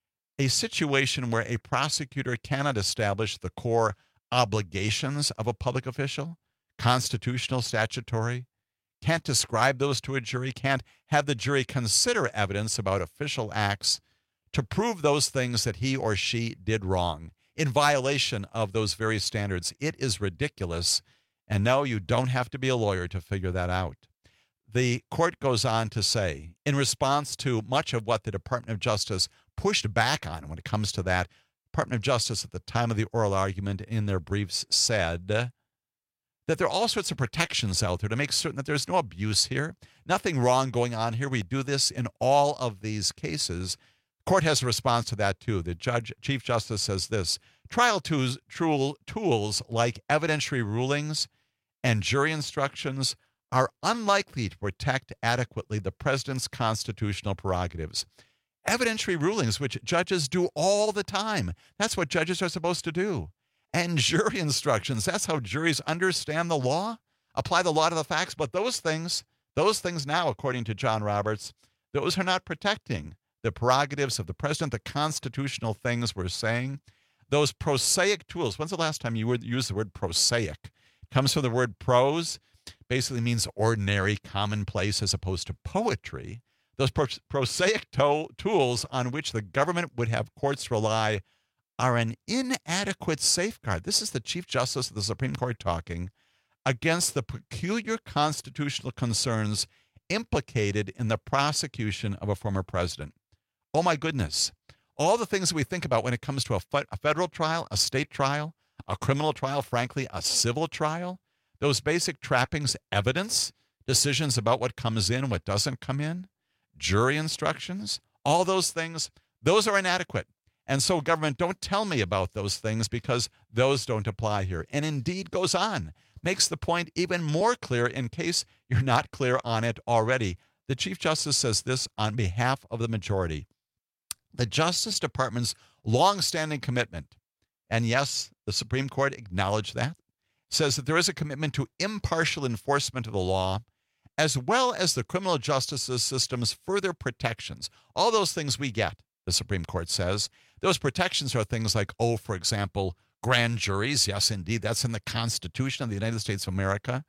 a situation where a prosecutor cannot establish the core obligations of a public official, constitutional, statutory, can't describe those to a jury, can't have the jury consider evidence about official acts to prove those things that he or she did wrong in violation of those very standards. It is ridiculous. And no, you don't have to be a lawyer to figure that out. The court goes on to say, in response to much of what the Department of Justice pushed back on when it comes to that, Department of Justice at the time of the oral argument in their briefs said that there are all sorts of protections out there to make certain that there's no abuse here, nothing wrong going on here. We do this in all of these cases. Court has a response to that too. The judge, Chief Justice says this: trial tools, tools like evidentiary rulings and jury instructions are unlikely to protect adequately the president's constitutional prerogatives. Evidentiary rulings, which judges do all the time. That's what judges are supposed to do. And jury instructions, that's how juries understand the law, apply the law to the facts. But those things, those things now, according to John Roberts, those are not protecting the prerogatives of the president, the constitutional things we're saying. Those prosaic tools, when's the last time you would use the word prosaic? It comes from the word prose, basically means ordinary, commonplace, as opposed to poetry. Those pros- prosaic to- tools on which the government would have courts rely are an inadequate safeguard. This is the Chief Justice of the Supreme Court talking against the peculiar constitutional concerns implicated in the prosecution of a former president. Oh my goodness. All the things that we think about when it comes to a, fe- a federal trial, a state trial, a criminal trial, frankly, a civil trial, those basic trappings, evidence, decisions about what comes in, what doesn't come in, jury instructions, all those things, those are inadequate. And so, government, don't tell me about those things because those don't apply here. And indeed goes on, makes the point even more clear in case you're not clear on it already. The Chief Justice says this on behalf of the majority. The Justice Department's longstanding commitment, and yes, the Supreme Court acknowledged that, says that there is a commitment to impartial enforcement of the law, as well as the criminal justice system's further protections. All those things we get, the Supreme Court says. Those protections are things like, oh, for example, grand juries. Yes, indeed, that's in the Constitution of the United States of America.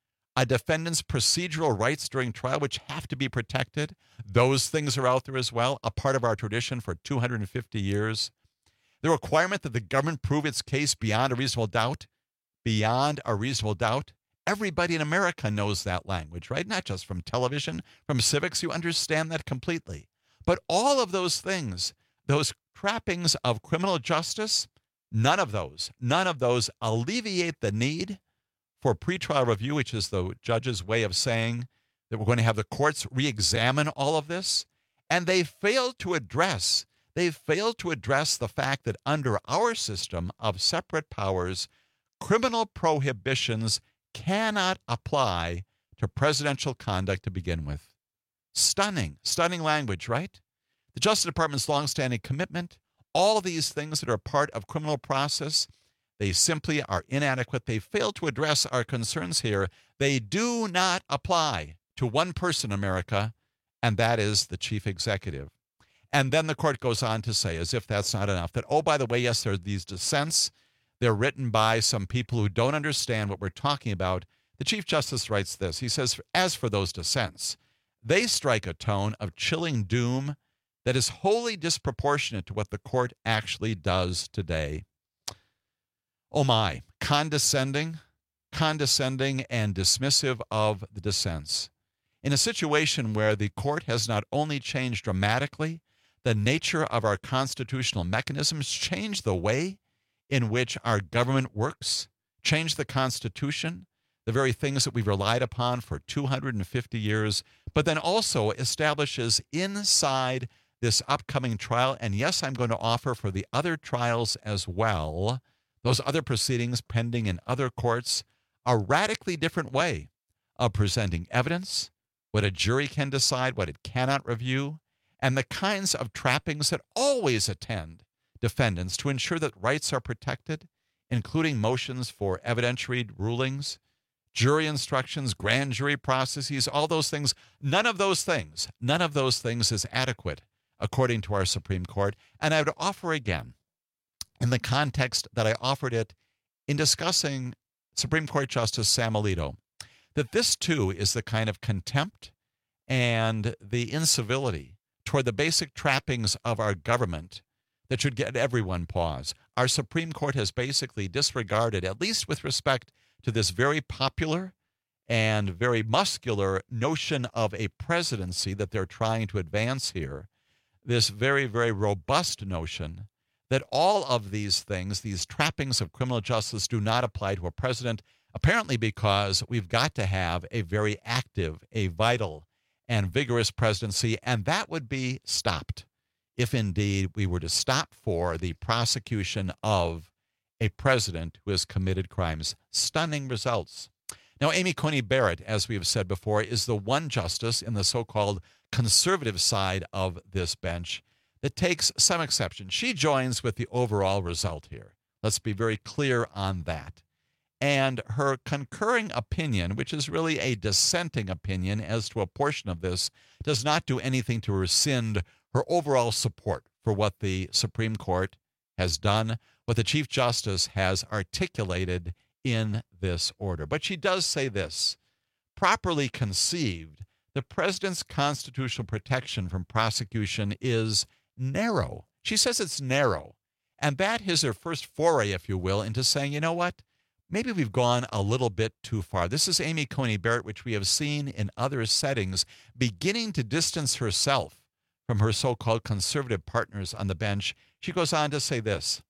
A defendant's procedural rights during trial, which have to be protected. Those things are out there as well, a part of our tradition for two hundred fifty years. The requirement that the government prove its case beyond a reasonable doubt, beyond a reasonable doubt. Everybody in America knows that language, right? Not just from television, from civics, you understand that completely. But all of those things, those trappings of criminal justice, none of those, none of those alleviate the need for pretrial review, which is the judge's way of saying that we're going to have the courts re-examine all of this. And they failed to address, they failed to address the fact that under our system of separate powers, criminal prohibitions cannot apply to presidential conduct to begin with. Stunning, stunning language, right? The Justice Department's longstanding commitment, all these things that are part of criminal process, they simply are inadequate. They fail to address our concerns here. They do not apply to one person in America, and that is the chief executive. And then the court goes on to say, as if that's not enough, that, oh, by the way, yes, there are these dissents. They're written by some people who don't understand what we're talking about. The Chief Justice writes this. He says, as for those dissents, they strike a tone of chilling doom that is wholly disproportionate to what the court actually does today. oh my, condescending, condescending and dismissive of the dissents. In a situation where the court has not only changed dramatically the nature of our constitutional mechanisms, changed the way in which our government works, changed the Constitution, the very things that we've relied upon for two hundred fifty years, but then also establishes inside this upcoming trial, and yes, I'm going to offer for the other trials as well, those other proceedings pending in other courts, a radically different way of presenting evidence, what a jury can decide, what it cannot review, and the kinds of trappings that always attend defendants to ensure that rights are protected, including motions for evidentiary rulings, jury instructions, grand jury processes, all those things. None of those things, none of those things is adequate, according to our Supreme Court. And I would offer again, in the context that I offered it in discussing Supreme Court Justice Sam Alito, that this too is the kind of contempt and the incivility toward the basic trappings of our government that should get everyone pause. Our Supreme Court has basically disregarded, at least with respect to this very popular and very muscular notion of a presidency that they're trying to advance here, this very, very robust notion that all of these things, these trappings of criminal justice, do not apply to a president, apparently because we've got to have a very active, a vital, and vigorous presidency, and that would be stopped if indeed we were to stop for the prosecution of a president who has committed crimes. Stunning results. Now, Amy Coney Barrett, as we have said before, is the one justice in the so-called conservative side of this bench that takes some exception. She joins with the overall result here. Let's be very clear on that. And her concurring opinion, which is really a dissenting opinion as to a portion of this, does not do anything to rescind her overall support for what the Supreme Court has done, what the Chief Justice has articulated in this order. But she does say this: properly conceived, the president's constitutional protection from prosecution is narrow. She says it's narrow. And that is her first foray, if you will, into saying, you know what? Maybe we've gone a little bit too far. This is Amy Coney Barrett, which we have seen in other settings, beginning to distance herself from her so-called conservative partners on the bench. She goes on to say this: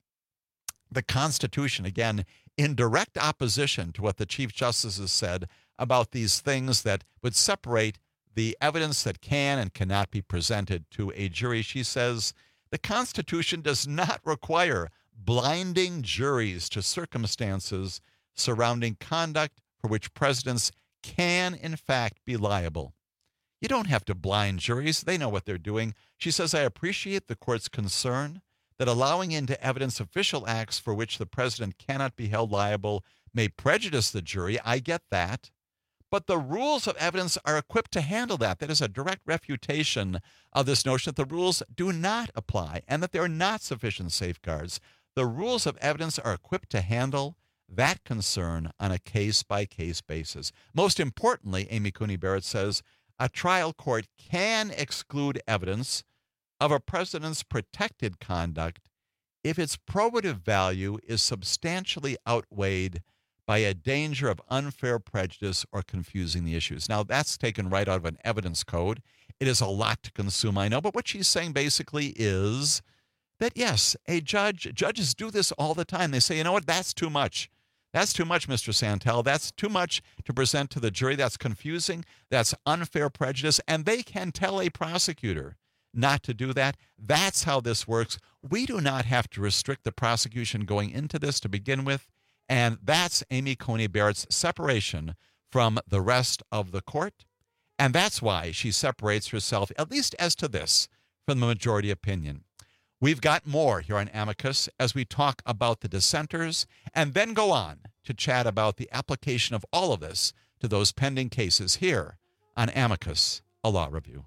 the Constitution, again, in direct opposition to what the Chief Justice has said about these things that would separate the evidence that can and cannot be presented to a jury. She says the Constitution does not require blinding juries to circumstances surrounding conduct for which presidents can, in fact, be liable. You don't have to blind juries. They know what they're doing. She says, I appreciate the court's concern that allowing into evidence official acts for which the president cannot be held liable may prejudice the jury. I get that. But the rules of evidence are equipped to handle that. That is a direct refutation of this notion that the rules do not apply and that there are not sufficient safeguards. The rules of evidence are equipped to handle that concern on a case-by-case basis. Most importantly, Amy Coney Barrett says, a trial court can exclude evidence of a president's protected conduct if its probative value is substantially outweighed by a danger of unfair prejudice or confusing the issues. Now, that's taken right out of an evidence code. It is a lot to consume, I know, but what she's saying basically is that, yes, a judge, judges do this all the time. They say, you know what, that's too much. That's too much, Mister Santel. That's too much to present to the jury. That's confusing. That's unfair prejudice. And they can tell a prosecutor not to do that. That's how this works. We do not have to restrict the prosecution going into this to begin with. And that's Amy Coney Barrett's separation from the rest of the court. And that's why she separates herself, at least as to this, from the majority opinion. We've got more here on Amicus as we talk about the dissenters and then go on to chat about the application of all of this to those pending cases here on Amicus, a law review.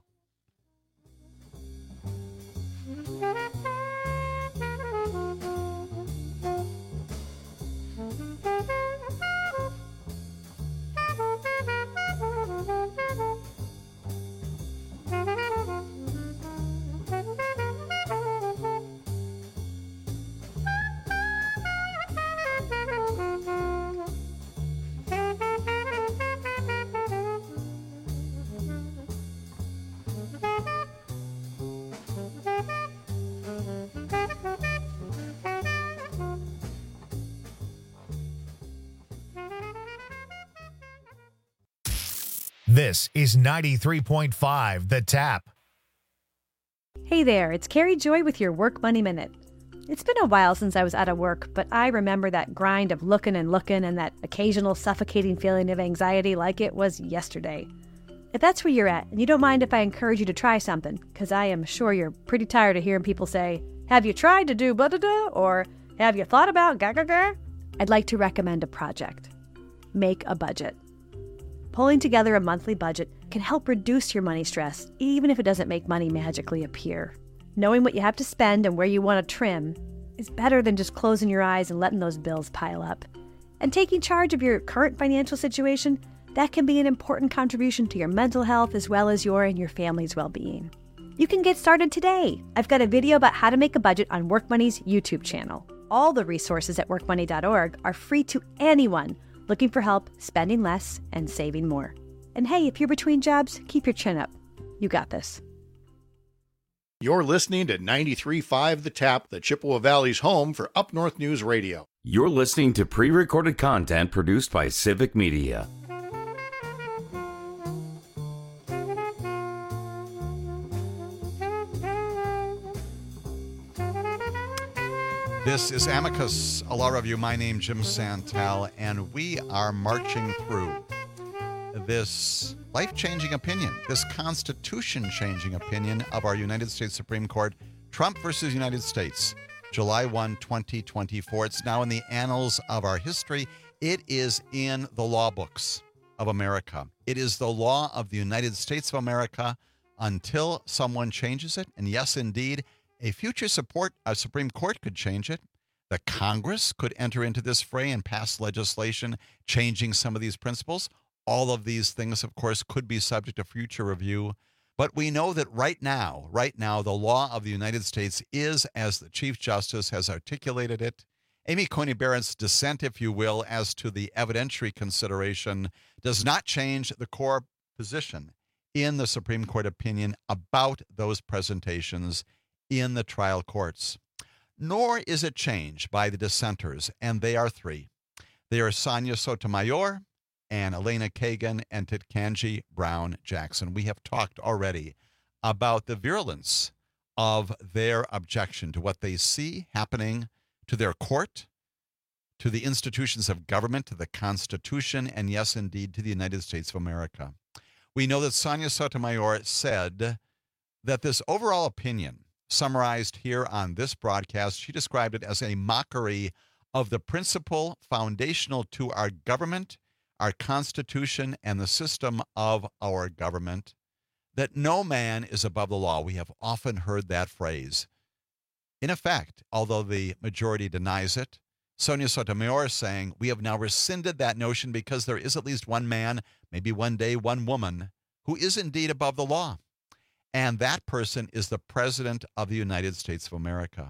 This is ninety-three point five The Tap. Hey there, it's Carrie Joy with your Work Money Minute. It's been a while since I was out of work, but I remember that grind of looking and looking and that occasional suffocating feeling of anxiety like it was yesterday. If that's where you're at, and you don't mind if I encourage you to try something, because I am sure you're pretty tired of hearing people say, have you tried to do blah blah blah, or have you thought about ga ga ga? I'd like to recommend a project. Make a budget. Pulling together a monthly budget can help reduce your money stress, even if it doesn't make money magically appear. Knowing what you have to spend and where you want to trim is better than just closing your eyes and letting those bills pile up. And taking charge of your current financial situation, that can be an important contribution to your mental health as well as your and your family's well-being. You can get started today. I've got a video about how to make a budget on WorkMoney's YouTube channel. All the resources at work money dot org are free to anyone looking for help spending less and saving more. And hey, if you're between jobs, keep your chin up. You got this. You're listening to ninety-three point five The Tap, the Chippewa Valley's home for Up North News Radio. You're listening to pre-recorded content produced by Civic Media. This is Amicus, a law review. My name is Jim Santel, and we are marching through this life-changing opinion, this constitution-changing opinion of our United States Supreme Court, Trump versus United States, July first, twenty twenty-four. It's now in the annals of our history. It is in the law books of America. It is the law of the United States of America until someone changes it. And yes, indeed, a future support, a Supreme Court could change it. The Congress could enter into this fray and pass legislation changing some of these principles. All of these things, of course, could be subject to future review. But we know that right now, right now, the law of the United States is, as the Chief Justice has articulated it. Amy Coney Barrett's dissent, if you will, as to the evidentiary consideration does not change the core position in the Supreme Court opinion about those presentations in the trial courts. Nor is it changed by the dissenters, and they are three. They are Sonia Sotomayor and Elena Kagan and Ketanji Brown Jackson. We have talked already about the virulence of their objection to what they see happening to their court, to the institutions of government, to the Constitution, and yes, indeed, to the United States of America. We know that Sonia Sotomayor said that this overall opinion, summarized here on this broadcast, she described it as a mockery of the principle foundational to our government, our Constitution, and the system of our government, that no man is above the law. We have often heard that phrase. In effect, although the majority denies it, Sonia Sotomayor is saying we have now rescinded that notion because there is at least one man, maybe one day one woman, who is indeed above the law. And that person is the President of the United States of America.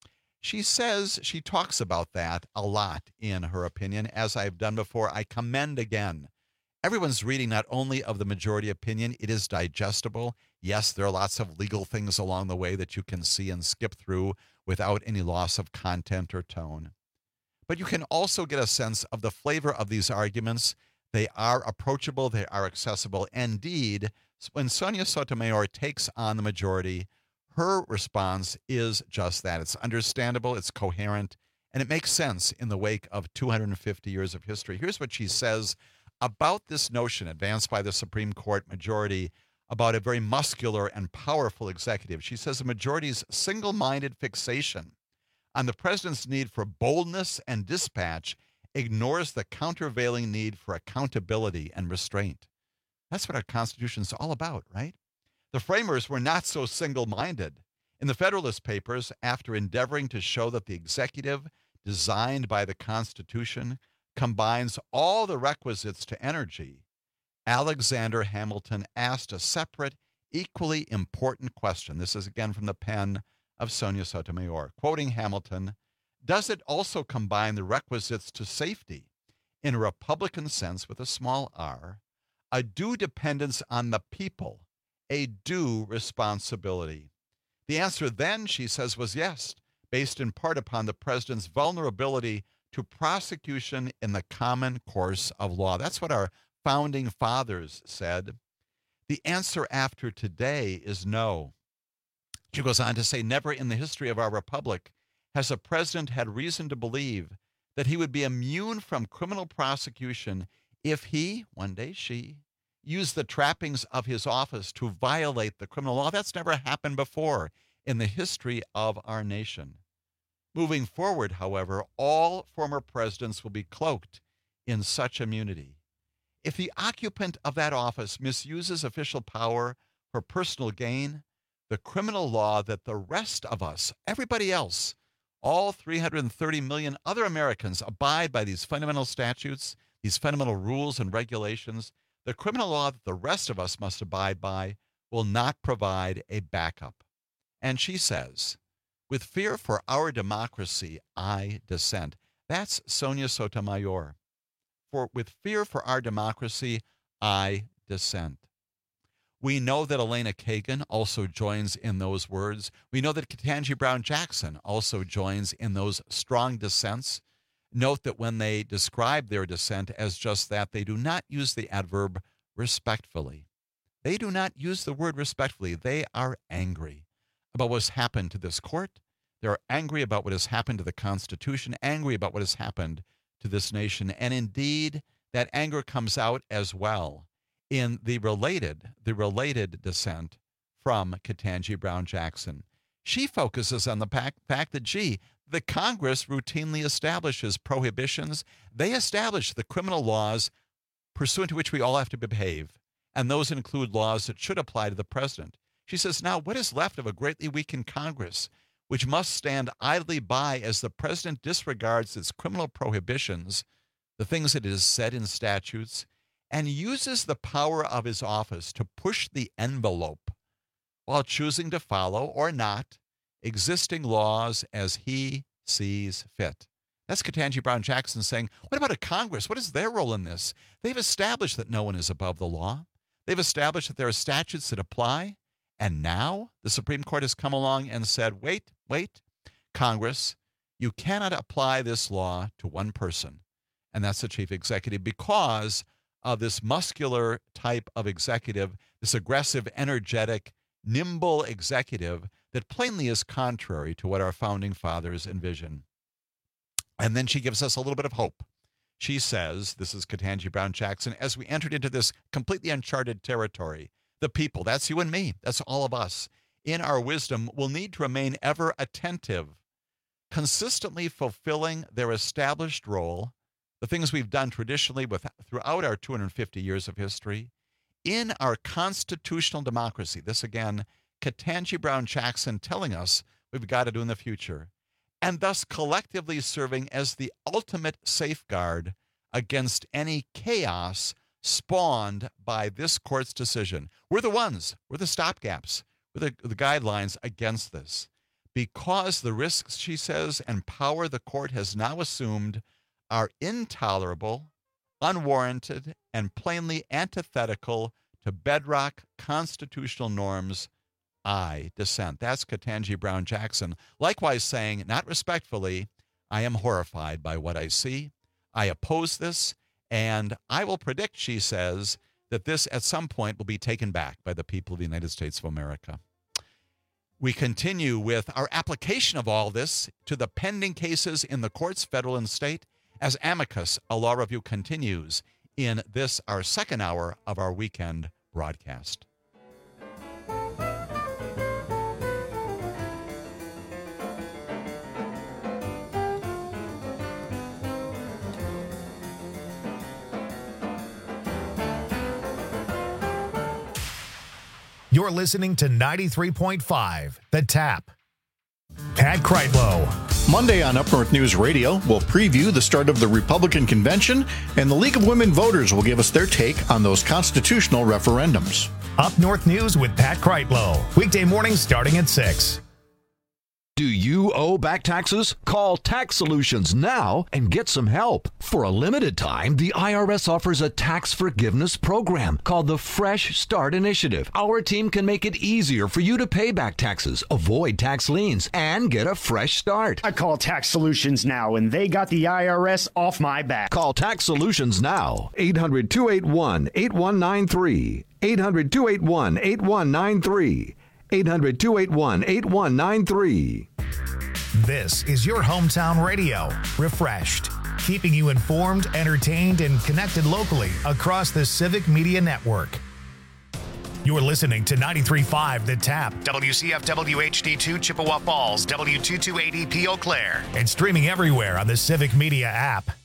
She says, she talks about that a lot in her opinion. As I've done before, I commend again. Everyone's reading not only of the majority opinion, it is digestible. Yes, there are lots of legal things along the way that you can see and skip through without any loss of content or tone. But you can also get a sense of the flavor of these arguments. They are approachable, they are accessible. Indeed, when Sonia Sotomayor takes on the majority, her response is just that. It's understandable, it's coherent, and it makes sense in the wake of two hundred fifty years of history. Here's what she says about this notion advanced by the Supreme Court majority about a very muscular and powerful executive. She says the majority's single-minded fixation on the president's need for boldness and dispatch ignores the countervailing need for accountability and restraint. That's what our Constitution's all about, right? The framers were not so single-minded. In the Federalist Papers, after endeavoring to show that the executive designed by the Constitution combines all the requisites to energy, Alexander Hamilton asked a separate, equally important question. This is again from the pen of Sonia Sotomayor. Quoting Hamilton, does it also combine the requisites to safety in a Republican sense with a small r, a due dependence on the people, a due responsibility? The answer then, she says, was yes, based in part upon the president's vulnerability to prosecution in the common course of law. That's what our founding fathers said, the answer after today is no. She goes on to say, never in the history of our republic has a president had reason to believe that he would be immune from criminal prosecution if he, one day she, used the trappings of his office to violate the criminal law. That's never happened before in the history of our nation. Moving forward, however, all former presidents will be cloaked in such immunity. If the occupant of that office misuses official power for personal gain, the criminal law that the rest of us, everybody else, all three hundred thirty million other Americans abide by these fundamental statutes, these fundamental rules and regulations, the criminal law that the rest of us must abide by will not provide a backup. And she says, with fear for our democracy, I dissent. That's Sonia Sotomayor. For with fear for our democracy, I dissent. We know that Elena Kagan also joins in those words. We know that Ketanji Brown Jackson also joins in those strong dissents. Note that when they describe their dissent as just that, they do not use the adverb respectfully. They do not use the word respectfully. They are angry about what's happened to this court. They're angry about what has happened to the Constitution, angry about what has happened to this nation. And indeed, that anger comes out as well in the related, the related dissent from Ketanji Brown Jackson. She focuses on the fact that, gee, the Congress routinely establishes prohibitions. They establish the criminal laws pursuant to which we all have to behave, and those include laws that should apply to the president. She says, now what is left of a greatly weakened Congress, which must stand idly by as the president disregards its criminal prohibitions, the things that it has said in statutes, and uses the power of his office to push the envelope while choosing to follow or not existing laws as he sees fit. That's Ketanji Brown Jackson saying, what about a Congress? What is their role in this? They've established that no one is above the law. They've established that there are statutes that apply. And now the Supreme Court has come along and said, wait, wait, Congress, you cannot apply this law to one person, and that's the chief executive, because of this muscular type of executive, this aggressive, energetic, nimble executive that plainly is contrary to what our founding fathers envisioned. And then she gives us a little bit of hope. She says, this is Ketanji Brown Jackson, as we entered into this completely uncharted territory, the people, that's you and me, that's all of us, in our wisdom will need to remain ever attentive, consistently fulfilling their established role, the things we've done traditionally with, throughout our two hundred fifty years of history, in our constitutional democracy. This again, Ketanji Brown Jackson telling us we've got to do in the future, and thus collectively serving as the ultimate safeguard against any chaos spawned by this court's decision. We're the ones, we're the stopgaps, we're the, the guidelines against this. Because the risks, she says, and power the court has now assumed are intolerable, unwarranted, and plainly antithetical to bedrock constitutional norms, I dissent. That's Ketanji Brown Jackson. Likewise saying, not respectfully, I am horrified by what I see. I oppose this. And I will predict, she says, that this at some point will be taken back by the people of the United States of America. We continue with our application of all this to the pending cases in the courts, federal and state, as Amicus, a law review, continues in this, our second hour of our weekend broadcast. You're listening to ninety-three point five, The Tap. Pat Kreitlow. Monday on Up North News Radio, we'll preview the start of the Republican convention, and the League of Women Voters will give us their take on those constitutional referendums. Up North News with Pat Kreitlow. Weekday mornings starting at six. Do you owe back taxes? Call Tax Solutions now and get some help. For a limited time, the I R S offers a tax forgiveness program called the Fresh Start Initiative. Our team can make it easier for you to pay back taxes, avoid tax liens, and get a fresh start. I call Tax Solutions now, and they got the I R S off my back. Call Tax Solutions now. eight hundred, two eight one, eight one nine three. eight hundred, two eight one, eight one nine three. eight hundred, two eight one, eight one nine three. This is your hometown radio, Refreshed, keeping you informed, entertained, and connected locally across the Civic Media Network. You're listening to ninety-three point five The Tap, W C F W H D two Chippewa Falls, W two two eighty P Eau Claire, and streaming everywhere on the Civic Media app.